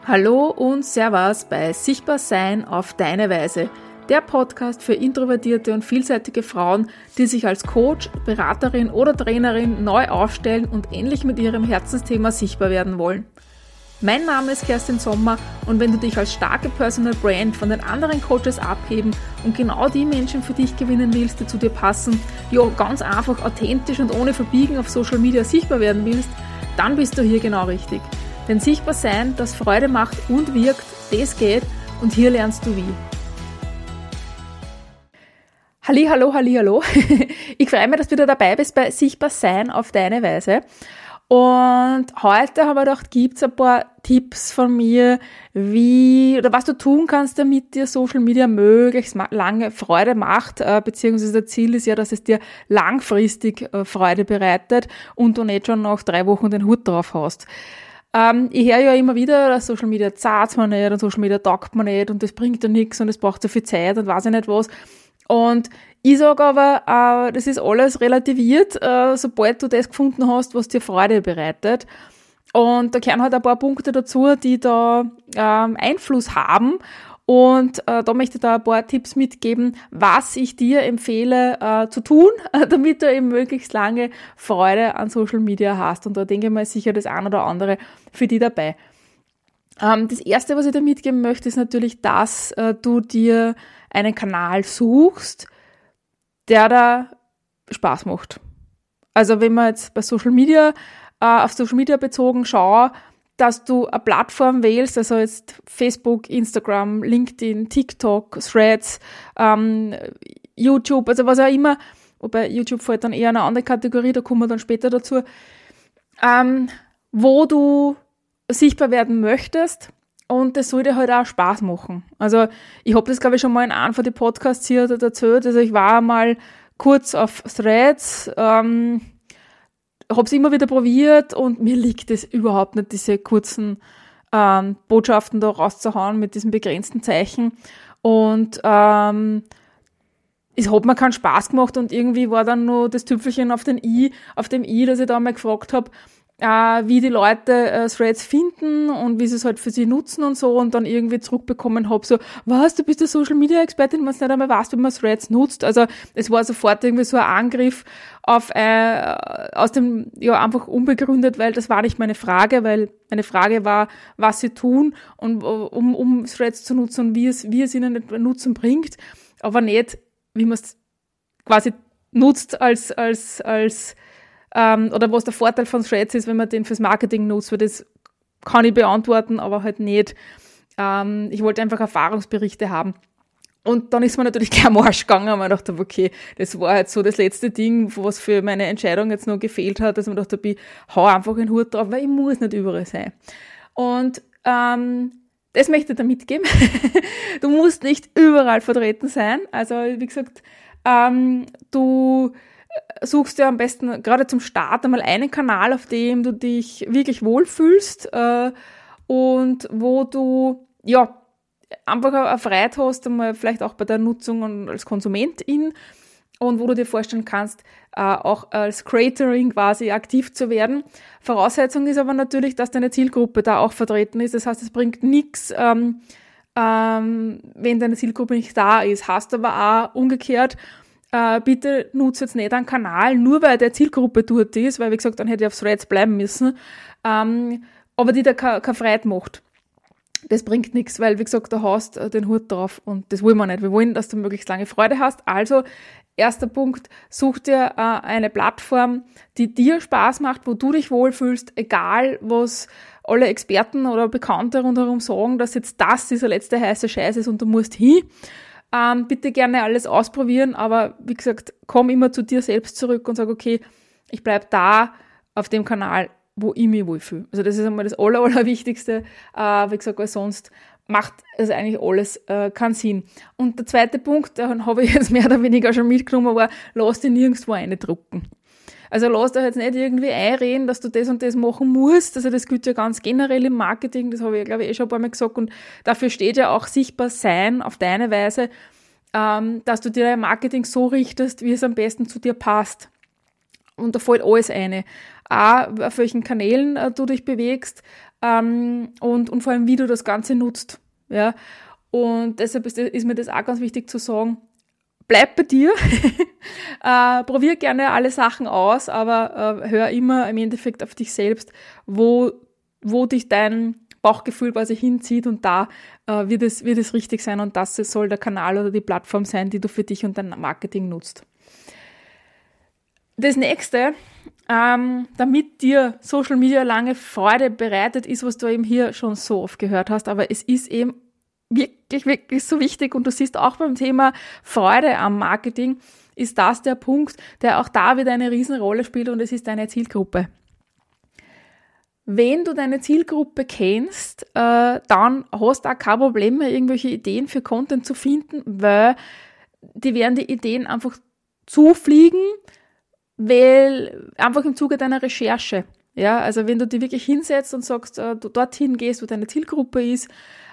Hallo und Servus bei Sichtbar Sein auf deine Weise, der Podcast für introvertierte und vielseitige Frauen, die sich als Coach, Beraterin oder Trainerin neu aufstellen und endlich mit ihrem Herzensthema sichtbar werden wollen. Mein Name ist Kerstin Sommer und wenn du dich als starke Personal Brand von den anderen Coaches abheben und genau die Menschen für dich gewinnen willst, die zu dir passen, ja ganz einfach authentisch und ohne Verbiegen auf Social Media sichtbar werden willst, dann bist du hier genau richtig. Denn sichtbar sein, das Freude macht und wirkt, das geht und hier lernst du wie. Hallo. Ich freue mich, dass du wieder dabei bist bei Sichtbar Sein auf deine Weise. Und heute habe ich gedacht, gibt's ein paar Tipps von mir, wie oder was du tun kannst, damit dir Social Media möglichst lange Freude macht, beziehungsweise das Ziel ist ja, dass es dir langfristig Freude bereitet und du nicht schon nach 3 Wochen den Hut drauf hast. Ich höre ja immer wieder, dass Social Media zahlt man nicht und Social Media taugt man nicht und das bringt ja nichts und es braucht so viel Zeit und weiß ich nicht was. Und ich sage aber, das ist alles relativiert, sobald du das gefunden hast, was dir Freude bereitet. Und da gehören halt ein paar Punkte dazu, die da Einfluss haben. Und da möchte ich da ein paar Tipps mitgeben, was ich dir empfehle zu tun, damit du eben möglichst lange Freude an Social Media hast. Und da denke ich mal sicher das ein oder andere für dich dabei. Das Erste, was ich dir mitgeben möchte, ist natürlich, dass du dir einen Kanal suchst, der da Spaß macht. Also wenn man jetzt bei Social Media, auf Social Media bezogen schaue, dass du eine Plattform wählst, also jetzt Facebook, Instagram, LinkedIn, TikTok, Threads, YouTube, also was auch immer, wobei YouTube fällt dann eher eine andere Kategorie, da kommen wir dann später dazu, wo du sichtbar werden möchtest und das soll dir halt auch Spaß machen. Also ich habe das, glaube ich, schon mal in einem von den Podcasts hier erzählt, also ich war mal kurz auf Threads, habe es immer wieder probiert und mir liegt es überhaupt nicht, diese kurzen Botschaften da rauszuhauen mit diesem begrenzten Zeichen. Und es hat mir keinen Spaß gemacht und irgendwie war dann nur das Tüpfelchen auf dem i, dass ich da mal gefragt habe, wie die Leute Threads finden und wie sie es halt für sie nutzen und so und dann irgendwie zurückbekommen habe, so, was, du bist eine Social-Media-Expertin, wenn du nicht einmal weißt, wie man Threads nutzt. Also es war sofort irgendwie so ein Angriff auf aus dem, ja, einfach unbegründet, weil das war nicht meine Frage, weil meine Frage war, was sie tun und um Threads zu nutzen und wie es ihnen Nutzen bringt, aber nicht, wie man es quasi nutzt als oder was der Vorteil von Threads ist, wenn man den fürs Marketing nutzt, weil das kann ich beantworten, aber halt nicht. Ich wollte einfach Erfahrungsberichte haben. Und dann ist mir natürlich gleich am Arsch gegangen, und ich dachte, okay, das war jetzt so das letzte Ding, was für meine Entscheidung jetzt noch gefehlt hat, dass man dachte, ich hau einfach den Hut drauf, weil ich muss nicht überall sein. Und das möchte ich dir mitgeben. Du musst nicht überall vertreten sein. Also wie gesagt, du suchst dir am besten gerade zum Start einmal einen Kanal, auf dem du dich wirklich wohlfühlst und wo du ja einfach eine Freiheit hast, einmal vielleicht auch bei der Nutzung und als Konsumentin und wo du dir vorstellen kannst, auch als Creatorin quasi aktiv zu werden. Voraussetzung ist aber natürlich, dass deine Zielgruppe da auch vertreten ist. Das heißt, es bringt nichts, wenn deine Zielgruppe nicht da ist. Hast aber auch umgekehrt, bitte nutze jetzt nicht einen Kanal, nur weil der Zielgruppe dort ist, weil wie gesagt, dann hätte ich auf Threads bleiben müssen, aber die da keine Freiheit macht. Das bringt nichts, weil wie gesagt, du hast den Hut drauf und das wollen wir nicht. Wir wollen, dass du möglichst lange Freude hast. Also, erster Punkt, such dir eine Plattform, die dir Spaß macht, wo du dich wohlfühlst, egal was alle Experten oder Bekannte rundherum sagen, dass jetzt das dieser letzte heiße Scheiß ist und du musst hin. Bitte gerne alles ausprobieren, aber wie gesagt, komm immer zu dir selbst zurück und sag, okay, ich bleib da auf dem Kanal, wo ich mich wohlfühle. Also das ist einmal das Allerwichtigste, wie gesagt, weil sonst macht es eigentlich alles keinen Sinn. Und der zweite Punkt, den habe ich jetzt mehr oder weniger schon mitgenommen, war, lass dich nirgendwo reindrucken. Also lass dich jetzt nicht irgendwie einreden, dass du das und das machen musst. Also das gilt ja ganz generell im Marketing, das habe ich, glaube ich, schon ein paar Mal gesagt. Und dafür steht ja auch sichtbar sein auf deine Weise, dass du dir dein Marketing so richtest, wie es am besten zu dir passt. Und da fällt alles eine. Auch auf welchen Kanälen du dich bewegst, und vor allem, wie du das Ganze nutzt. Ja? Und deshalb ist mir das auch ganz wichtig zu sagen, bleib bei dir, probier gerne alle Sachen aus, aber hör immer im Endeffekt auf dich selbst, wo dich dein Bauchgefühl quasi hinzieht, und da wird es richtig sein, und das soll der Kanal oder die Plattform sein, die du für dich und dein Marketing nutzt. Das nächste, damit dir Social Media lange Freude bereitet, ist, was du eben hier schon so oft gehört hast, aber es ist eben wirklich, wirklich so wichtig, und du siehst auch beim Thema Freude am Marketing, ist das der Punkt, der auch da wieder eine Riesenrolle spielt, und es ist deine Zielgruppe. Wenn du deine Zielgruppe kennst, dann hast du auch kein Problem mehr, irgendwelche Ideen für Content zu finden, weil die werden die Ideen einfach zufliegen, weil einfach im Zuge deiner Recherche. Ja, also wenn du dich wirklich hinsetzt und sagst, du dorthin gehst, wo deine Zielgruppe ist,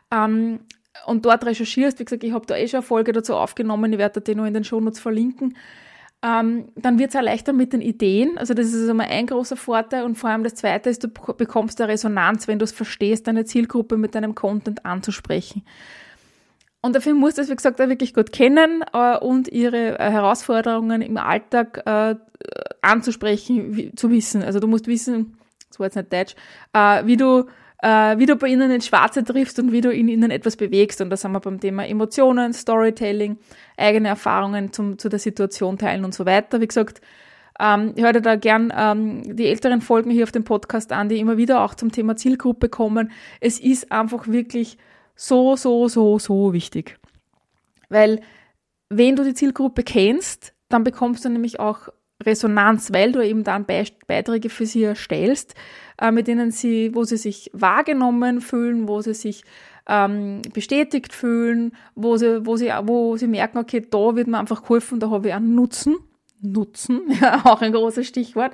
und dort recherchierst, wie gesagt, ich habe da schon eine Folge dazu aufgenommen, ich werde die noch in den Shownotes verlinken, dann wird es auch leichter mit den Ideen. Also das ist einmal ein großer Vorteil, und vor allem das Zweite ist, du bekommst eine Resonanz, wenn du es verstehst, deine Zielgruppe mit deinem Content anzusprechen. Und dafür musst du es, wie gesagt, auch wirklich gut kennen und ihre Herausforderungen im Alltag anzusprechen, zu wissen. Also du musst wissen, das war jetzt nicht Deutsch, wie du bei ihnen ins Schwarze triffst und wie du in ihnen etwas bewegst. Und da sind wir beim Thema Emotionen, Storytelling, eigene Erfahrungen zu der Situation teilen und so weiter. Wie gesagt, ich höre da gern die älteren Folgen hier auf dem Podcast an, die immer wieder auch zum Thema Zielgruppe kommen. Es ist einfach wirklich so wichtig. Weil wenn du die Zielgruppe kennst, dann bekommst du nämlich auch Resonanz, weil du eben dann Beiträge für sie erstellst, mit denen wo sie sich wahrgenommen fühlen, wo sie sich bestätigt fühlen, wo sie merken, okay, da wird mir einfach geholfen, da habe ich einen Nutzen, ja, auch ein großes Stichwort.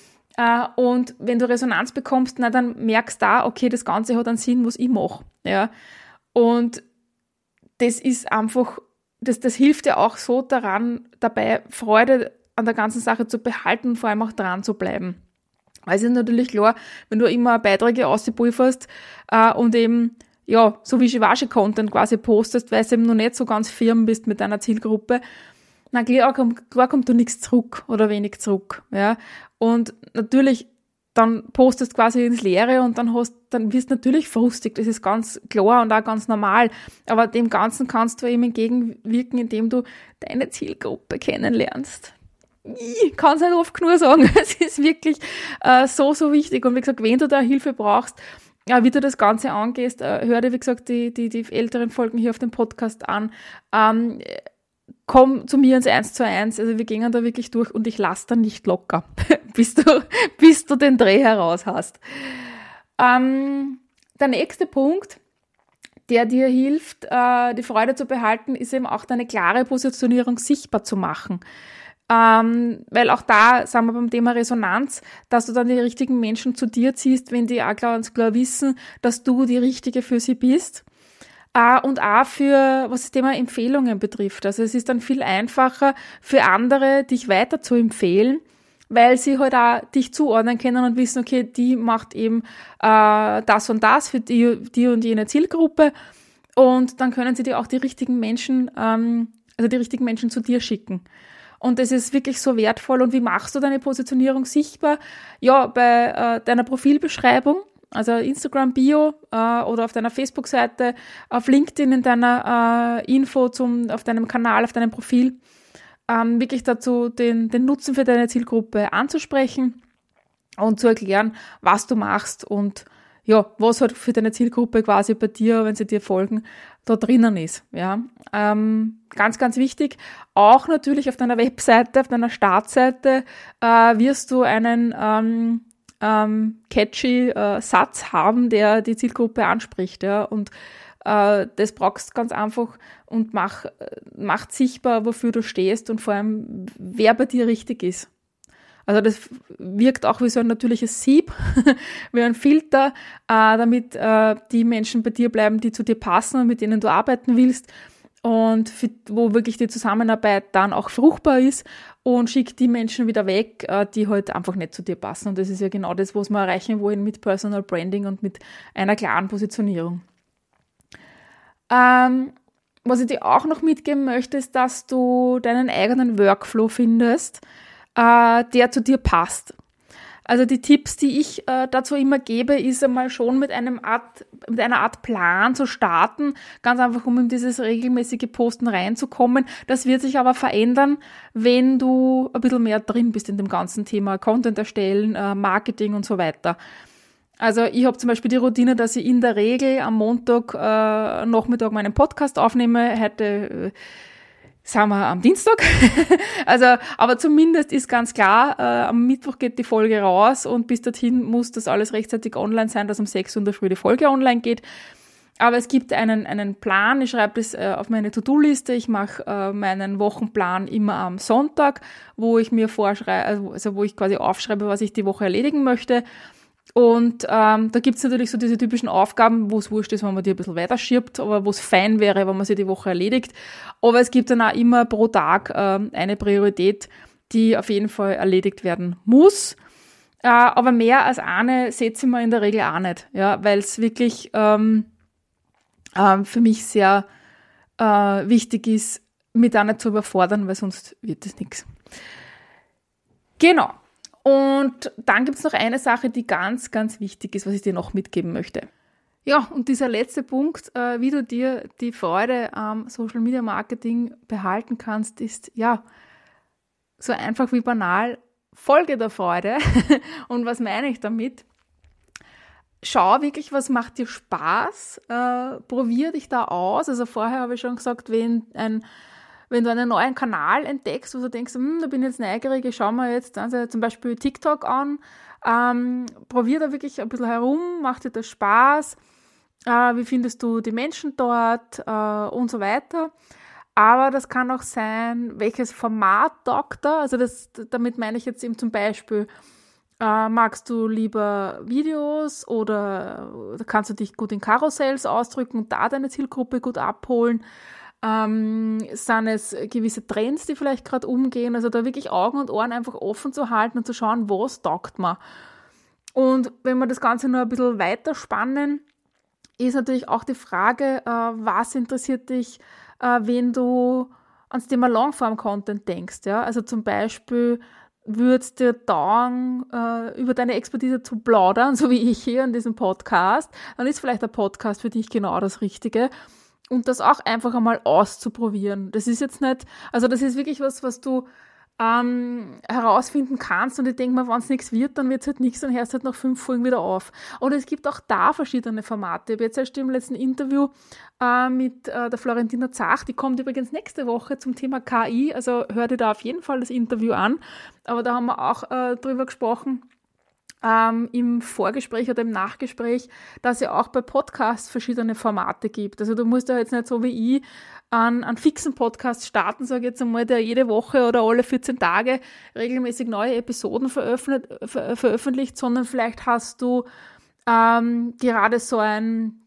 Und wenn du Resonanz bekommst, dann merkst du da, okay, das Ganze hat einen Sinn, was ich mache. Ja. Und das ist einfach, das hilft dir auch so dabei, Freude an der ganzen Sache zu behalten und vor allem auch dran zu bleiben. Weil es ist natürlich klar, wenn du immer Beiträge ausgepulverst und eben, ja, so wie Wischiwaschi-Content quasi postest, weil du eben noch nicht so ganz firm bist mit deiner Zielgruppe, na klar kommt da nichts zurück oder wenig zurück. Ja. Und natürlich, dann postest quasi ins Leere und dann wirst du natürlich frustig, das ist ganz klar und auch ganz normal. Aber dem Ganzen kannst du eben entgegenwirken, indem du deine Zielgruppe kennenlernst. Ich kann es nicht oft genug sagen, es ist wirklich so wichtig. Und wie gesagt, wenn du da Hilfe brauchst, wie du das Ganze angehst, hör dir, wie gesagt, die älteren Folgen hier auf dem Podcast an. Komm zu mir ins 1:1, also wir gehen da wirklich durch und ich lasse da nicht locker, bis du den Dreh heraus hast. Der nächste Punkt, der dir hilft, die Freude zu behalten, ist eben auch deine klare Positionierung sichtbar zu machen. Weil auch da sind wir beim Thema Resonanz, dass du dann die richtigen Menschen zu dir ziehst, wenn die auch ganz klar wissen, dass du die Richtige für sie bist. Und auch was das Thema Empfehlungen betrifft. Also es ist dann viel einfacher für andere, dich weiter zu empfehlen, weil sie halt auch dich zuordnen können und wissen, okay, die macht eben das und das für die und jene Zielgruppe, und dann können sie dir auch die richtigen Menschen zu dir schicken. Und das ist wirklich so wertvoll. Und wie machst du deine Positionierung sichtbar? Ja, bei deiner Profilbeschreibung, also Instagram-Bio oder auf deiner Facebook-Seite, auf LinkedIn in deiner Info auf deinem Kanal, auf deinem Profil, wirklich dazu den Nutzen für deine Zielgruppe anzusprechen und zu erklären, was du machst und ja, was halt für deine Zielgruppe quasi bei dir, wenn sie dir folgen, da drinnen ist. Ja, ganz, ganz wichtig. Auch natürlich auf deiner Webseite, auf deiner Startseite wirst du einen catchy Satz haben, der die Zielgruppe anspricht. Ja, und das brauchst du ganz einfach und macht sichtbar, wofür du stehst und vor allem, wer bei dir richtig ist. Also das wirkt auch wie so ein natürliches Sieb, wie ein Filter, damit die Menschen bei dir bleiben, die zu dir passen und mit denen du arbeiten willst. und wo wirklich die Zusammenarbeit dann auch fruchtbar ist, und schick die Menschen wieder weg, die halt einfach nicht zu dir passen. Und das ist ja genau das, was wir erreichen wollen mit Personal Branding und mit einer klaren Positionierung. Was ich dir auch noch mitgeben möchte, ist, dass du deinen eigenen Workflow findest, der zu dir passt. Also die Tipps, die ich dazu immer gebe, ist einmal schon mit einer Art Plan zu starten, ganz einfach, um in dieses regelmäßige Posten reinzukommen. Das wird sich aber verändern, wenn du ein bisschen mehr drin bist in dem ganzen Thema Content erstellen, Marketing und so weiter. Also ich habe zum Beispiel die Routine, dass ich in der Regel am Montag Nachmittag meinen Podcast aufnehme. Heute sind wir am Dienstag. Also, aber zumindest ist ganz klar, am Mittwoch geht die Folge raus und bis dorthin muss das alles rechtzeitig online sein, dass um 6 Uhr in der Früh die Folge online geht. Aber es gibt einen Plan, ich schreibe das auf meine To-Do-Liste, ich mache meinen Wochenplan immer am Sonntag, wo ich mir vorschreibe, also wo ich quasi aufschreibe, was ich die Woche erledigen möchte. Und da gibt's natürlich so diese typischen Aufgaben, wo es wurscht ist, wenn man die ein bisschen weiterschiebt, aber wo es fein wäre, wenn man sie die Woche erledigt. Aber es gibt dann auch immer pro Tag eine Priorität, die auf jeden Fall erledigt werden muss. Aber mehr als eine setze ich mir in der Regel auch nicht, ja, weil es wirklich für mich sehr wichtig ist, mich da nicht zu überfordern, weil sonst wird das nichts. Genau. Und dann gibt es noch eine Sache, die ganz, ganz wichtig ist, was ich dir noch mitgeben möchte. Ja, und dieser letzte Punkt, wie du dir die Freude am Social Media Marketing behalten kannst, ist ja so einfach wie banal, Folge der Freude. Und was meine ich damit? Schau wirklich, was macht dir Spaß, probier dich da aus. Also vorher habe ich schon gesagt, wenn du einen neuen Kanal entdeckst, wo du denkst, da bin ich jetzt neugierig, ich schaue mir jetzt also zum Beispiel TikTok an, probier da wirklich ein bisschen herum, macht dir das Spaß, wie findest du die Menschen dort und so weiter. Aber das kann auch sein, welches Format taugt da, also damit meine ich jetzt eben zum Beispiel, magst du lieber Videos oder kannst du dich gut in Karussells ausdrücken und da deine Zielgruppe gut abholen. Sind es gewisse Trends, die vielleicht gerade umgehen, also da wirklich Augen und Ohren einfach offen zu halten und zu schauen, was taugt man. Und wenn wir das Ganze nur ein bisschen weiter spannen, ist natürlich auch die Frage, was interessiert dich, wenn du ans Thema Longform-Content denkst. Ja? Also zum Beispiel würde es dir taugen, über deine Expertise zu plaudern, so wie ich hier in diesem Podcast, dann ist vielleicht der Podcast für dich genau das Richtige. Und das auch einfach einmal auszuprobieren. Das ist jetzt nicht, also das ist wirklich was du herausfinden kannst, und ich denke mal, wenn es nichts wird, dann wird es halt nichts, dann hörst du halt nach 5 Folgen wieder auf. Und es gibt auch da verschiedene Formate. Ich habe jetzt erst im letzten Interview mit der Florentina Zach, die kommt übrigens nächste Woche zum Thema KI, also hör dir da auf jeden Fall das Interview an. Aber da haben wir auch drüber gesprochen, im Vorgespräch oder im Nachgespräch, dass es auch bei Podcasts verschiedene Formate gibt. Also du musst ja jetzt nicht so wie ich einen fixen Podcast starten, sage ich jetzt einmal, der jede Woche oder alle 14 Tage regelmäßig neue Episoden veröffentlicht, sondern vielleicht hast du gerade so ein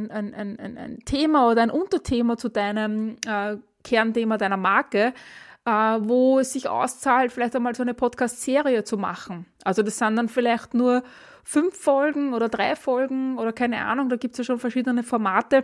Thema oder ein Unterthema zu deinem Kernthema deiner Marke, wo es sich auszahlt, vielleicht einmal so eine Podcast-Serie zu machen. Also das sind dann vielleicht nur 5 Folgen oder 3 Folgen oder keine Ahnung, da gibt es ja schon verschiedene Formate.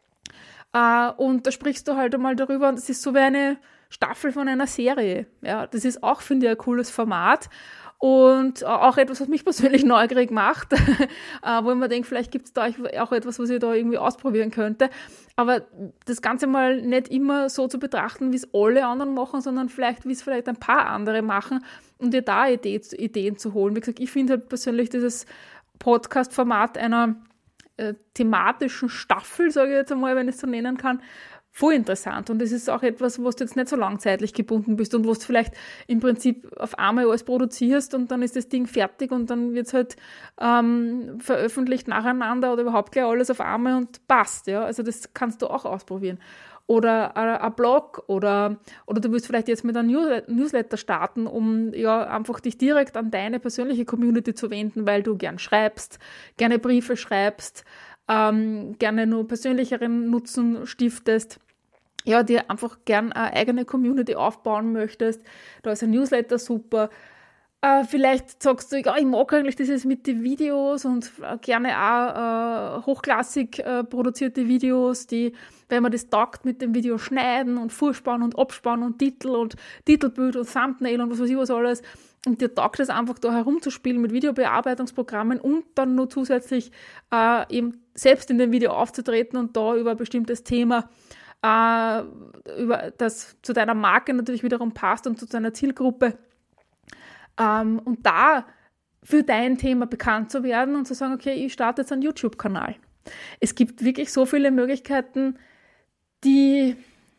Und da sprichst du halt einmal darüber, und das ist so wie eine Staffel von einer Serie. Ja, das ist auch, finde ich, ein cooles Format. Und auch etwas, was mich persönlich neugierig macht, wo ich mir denke, vielleicht gibt es da auch etwas, was ich da irgendwie ausprobieren könnte. Aber das Ganze mal nicht immer so zu betrachten, wie es alle anderen machen, sondern vielleicht, wie es vielleicht ein paar andere machen, und dir da Ideen zu holen. Wie gesagt, ich finde halt persönlich dieses Podcast-Format einer thematischen Staffel, sage ich jetzt einmal, wenn ich es so nennen kann, voll interessant. Und es ist auch etwas, wo du jetzt nicht so langzeitlich gebunden bist und wo du vielleicht im Prinzip auf einmal alles produzierst und dann ist das Ding fertig und dann wird es halt veröffentlicht nacheinander oder überhaupt gleich alles auf einmal und passt. Ja? Also das kannst du auch ausprobieren. Oder ein Blog oder du willst vielleicht jetzt mit einem Newsletter starten, um ja einfach dich direkt an deine persönliche Community zu wenden, weil du gern schreibst, gerne Briefe schreibst, gerne nur persönlicheren Nutzen stiftest. ja, dir einfach gern eine eigene Community aufbauen möchtest, da ist ein Newsletter super. Vielleicht sagst du, ja, ich mag eigentlich dieses mit den Videos und gerne auch hochklassig produzierte Videos, die, wenn man das taugt, mit dem Video schneiden und Vorspann und Abspann und Titel und Titelbild und Thumbnail und was weiß ich was alles. Und dir taugt es einfach, da herumzuspielen mit Videobearbeitungsprogrammen und dann noch zusätzlich eben selbst in dem Video aufzutreten und da über ein bestimmtes Thema, über das zu deiner Marke natürlich wiederum passt und zu deiner Zielgruppe. Und da für dein Thema bekannt zu werden und zu sagen, okay, ich starte jetzt einen YouTube-Kanal. Es gibt wirklich so viele Möglichkeiten, die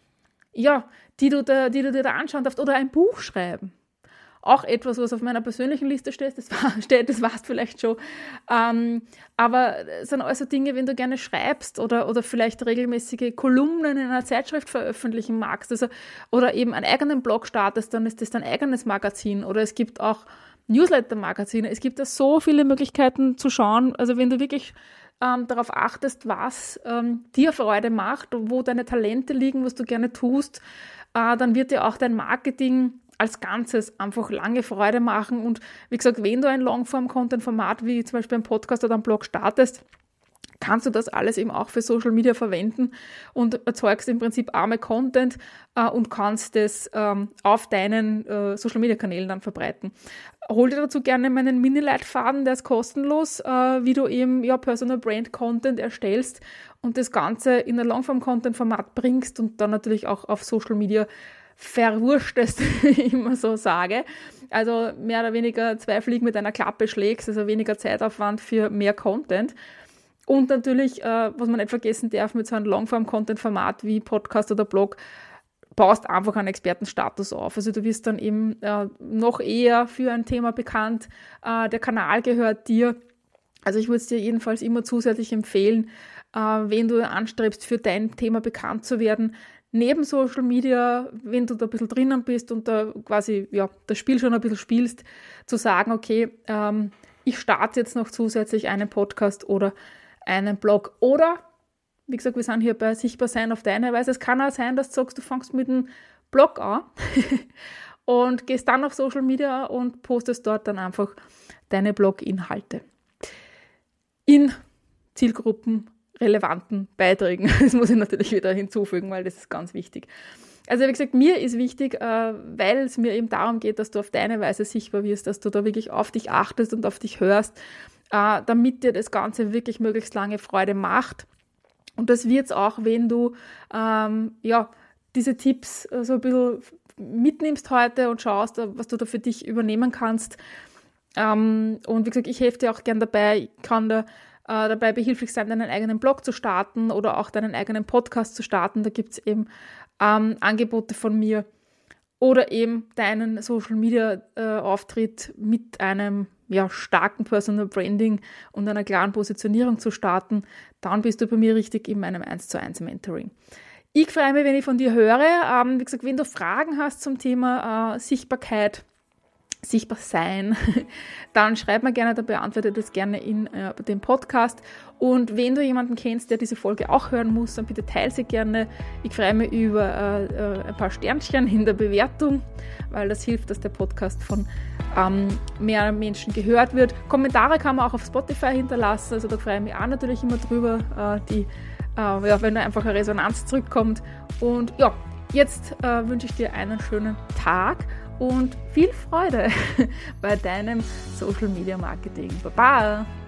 du dir da anschauen darfst, oder ein Buch schreiben. Auch etwas, was auf meiner persönlichen Liste steht, das weißt du vielleicht schon. Aber es sind also Dinge, wenn du gerne schreibst oder vielleicht regelmäßige Kolumnen in einer Zeitschrift veröffentlichen magst, also, oder eben einen eigenen Blog startest, dann ist das dein eigenes Magazin. Oder es gibt auch Newsletter-Magazine. Es gibt da so viele Möglichkeiten zu schauen. Also wenn du wirklich darauf achtest, was dir Freude macht, wo deine Talente liegen, was du gerne tust, dann wird dir auch dein Marketing als Ganzes einfach lange Freude machen. Und wie gesagt, wenn du ein Longform-Content-Format wie zum Beispiel ein Podcast oder ein Blog startest, kannst du das alles eben auch für Social Media verwenden und erzeugst im Prinzip arme Content und kannst das auf deinen Social Media Kanälen dann verbreiten. Hol dir dazu gerne meinen Mini-Leitfaden, der ist kostenlos, wie du eben Personal Brand Content erstellst und das Ganze in ein Longform-Content-Format bringst und dann natürlich auch auf Social Media verwurschtest, wie ich immer so sage. Also mehr oder weniger 2 Fliegen mit einer Klappe schlägst, also weniger Zeitaufwand für mehr Content. Und natürlich, was man nicht vergessen darf, mit so einem Longform-Content-Format wie Podcast oder Blog, baust einfach einen Expertenstatus auf. Also du wirst dann eben noch eher für ein Thema bekannt. Der Kanal gehört dir. Also ich würde es dir jedenfalls immer zusätzlich empfehlen, wenn du anstrebst, für dein Thema bekannt zu werden, neben Social Media, wenn du da ein bisschen drinnen bist und da quasi das Spiel schon ein bisschen spielst, zu sagen, okay, ich starte jetzt noch zusätzlich einen Podcast oder einen Blog. Oder, wie gesagt, wir sind hier bei Sichtbar sein auf deine Weise. Es kann auch sein, dass du sagst, du fängst mit einem Blog an und gehst dann auf Social Media und postest dort dann einfach deine Blog-Inhalte in Zielgruppen relevanten Beiträgen. Das muss ich natürlich wieder hinzufügen, weil das ist ganz wichtig. Also wie gesagt, mir ist wichtig, weil es mir eben darum geht, dass du auf deine Weise sichtbar wirst, dass du da wirklich auf dich achtest und auf dich hörst, damit dir das Ganze wirklich möglichst lange Freude macht. Und das wird es auch, wenn du diese Tipps so ein bisschen mitnimmst heute und schaust, was du da für dich übernehmen kannst. Und wie gesagt, ich helfe dir auch gern dabei, ich kann da dabei behilflich sein, deinen eigenen Blog zu starten oder auch deinen eigenen Podcast zu starten. Da gibt es eben Angebote von mir. Oder eben deinen Social-Media-Auftritt mit einem starken Personal Branding und einer klaren Positionierung zu starten. Dann bist du bei mir richtig in meinem 1:1 Mentoring. Ich freue mich, wenn ich von dir höre. Wie gesagt, wenn du Fragen hast zum Thema Sichtbarkeit, sichtbar sein, dann schreib mir gerne, dann beantworte ich das gerne in dem Podcast. Und wenn du jemanden kennst, der diese Folge auch hören muss, dann bitte teile sie gerne. Ich freue mich über ein paar Sternchen in der Bewertung, weil das hilft, dass der Podcast von mehr Menschen gehört wird. Kommentare kann man auch auf Spotify hinterlassen, also da freue ich mich auch natürlich immer drüber, wenn da einfach eine Resonanz zurückkommt. Und jetzt wünsche ich dir einen schönen Tag und viel Freude bei deinem Social Media Marketing. Baba!